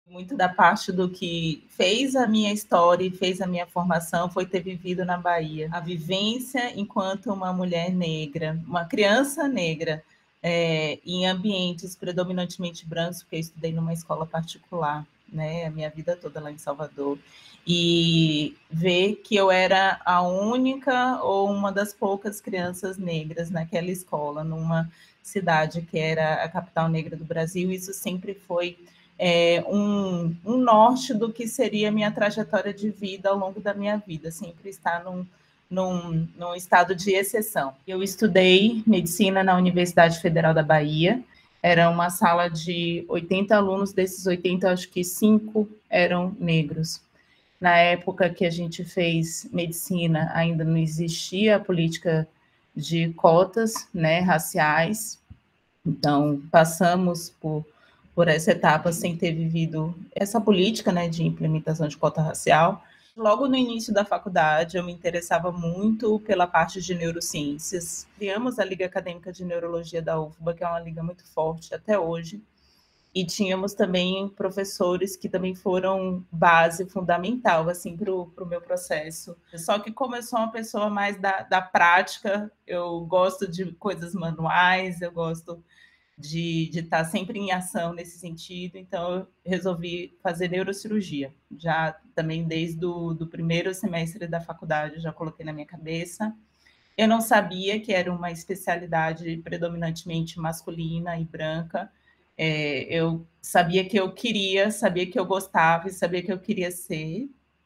Muito da parte do que fez a minha história e fez a minha formação foi ter vivido na Bahia. A vivência enquanto uma mulher negra, uma criança negra, em ambientes predominantemente brancos, porque eu estudei numa escola particular, né, a minha vida toda lá em Salvador, e ver que eu era a única ou uma das poucas crianças negras naquela escola, numa cidade que era a capital negra do Brasil, isso sempre foi um norte do que seria a minha trajetória de vida ao longo da minha vida, sempre estar num estado de exceção. Eu estudei medicina na Universidade Federal da Bahia, era uma sala de 80 alunos, desses 80, acho que 5 eram negros. Na época que a gente fez medicina, ainda não existia a política de cotas, né, raciais, então passamos por essa etapa sem ter vivido essa política, né, de implementação de cota racial. Logo no início da faculdade, eu me interessava muito pela parte de neurociências. Criamos a Liga Acadêmica de Neurologia da UFBA, que é uma liga muito forte até hoje, e tínhamos também professores que também foram base fundamental assim, para o meu processo. Só que como eu sou uma pessoa mais da prática, eu gosto de coisas manuais, eu gosto de estar sempre em ação nesse sentido, então eu resolvi fazer neurocirurgia. Já também desde o primeiro semestre da faculdade, já coloquei na minha cabeça. Eu não sabia que era uma especialidade predominantemente masculina e branca. Eu sabia que eu queria, sabia que eu gostava e sabia que eu queria ser.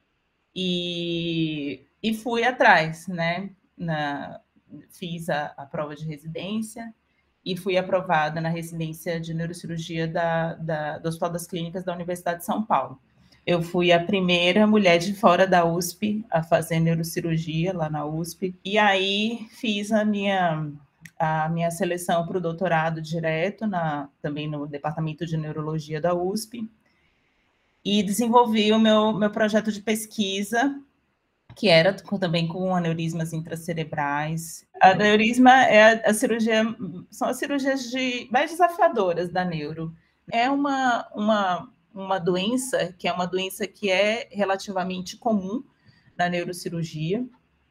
E fui atrás, né? Fiz a prova de residência e fui aprovada na residência de neurocirurgia do Hospital das Clínicas da Universidade de São Paulo. Eu fui a primeira mulher de fora da USP a fazer neurocirurgia lá na USP. E aí fiz a minha seleção para o doutorado direto, também no Departamento de Neurologia da USP. E desenvolvi o meu projeto de pesquisa, que era também com aneurismas intracerebrais. Aneurisma é a cirurgia, são as cirurgias mais desafiadoras da neuro. É uma doença que é relativamente comum na neurocirurgia,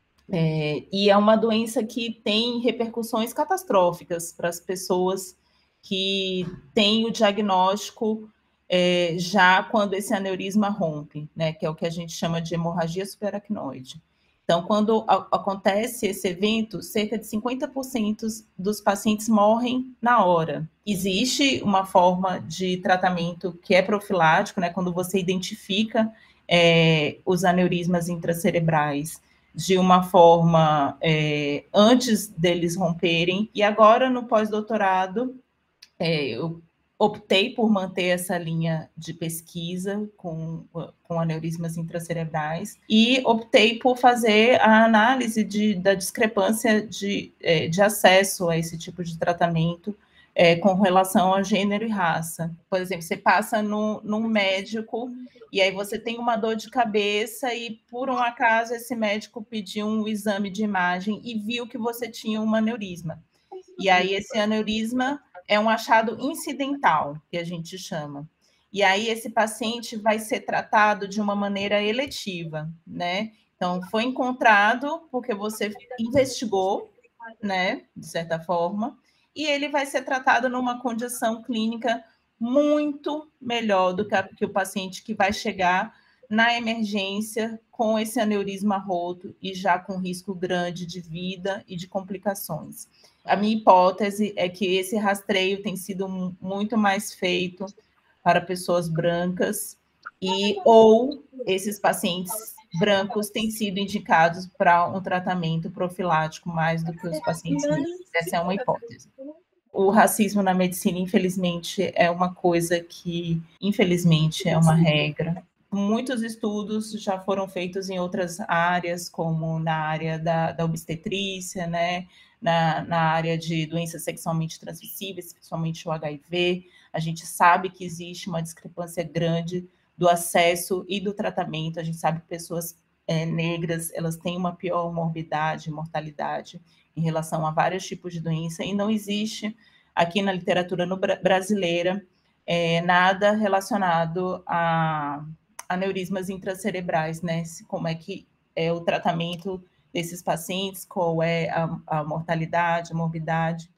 e é uma doença que tem repercussões catastróficas para as pessoas que têm o diagnóstico já quando esse aneurisma rompe, né, que é o que a gente chama de hemorragia subaracnoide. Então, quando acontece esse evento, cerca de 50% dos pacientes morrem na hora. Existe uma forma de tratamento que é profilático, né, quando você identifica os aneurismas intracerebrais de uma forma antes deles romperem. E agora, no pós-doutorado, eu optei por manter essa linha de pesquisa com aneurismas intracerebrais e optei por fazer a análise da discrepância de acesso a esse tipo de tratamento com relação a gênero e raça. Por exemplo, você passa num médico e aí você tem uma dor de cabeça e, por um acaso, esse médico pediu um exame de imagem e viu que você tinha um aneurisma. E aí esse aneurisma é um achado incidental, que a gente chama. E aí esse paciente vai ser tratado de uma maneira eletiva, né? Então, foi encontrado porque você investigou, né, de certa forma, e ele vai ser tratado numa condição clínica muito melhor do que o paciente que vai chegar na emergência com esse aneurisma roto e já com risco grande de vida e de complicações. A minha hipótese é que esse rastreio tem sido muito mais feito para pessoas brancas ou esses pacientes brancos têm sido indicados para um tratamento profilático mais do que os pacientes negros. Essa é uma hipótese. O racismo na medicina, infelizmente, é uma coisa que, infelizmente, é uma regra. Muitos estudos já foram feitos em outras áreas, como na área da obstetrícia, né? Na área de doenças sexualmente transmissíveis, principalmente o HIV. A gente sabe que existe uma discrepância grande do acesso e do tratamento. A gente sabe que pessoas negras, elas têm uma pior morbidade, mortalidade em relação a vários tipos de doença, e não existe aqui na literatura brasileira nada relacionado a aneurismas intracerebrais, né? Como é que é o tratamento desses pacientes, qual é a mortalidade, a morbidade.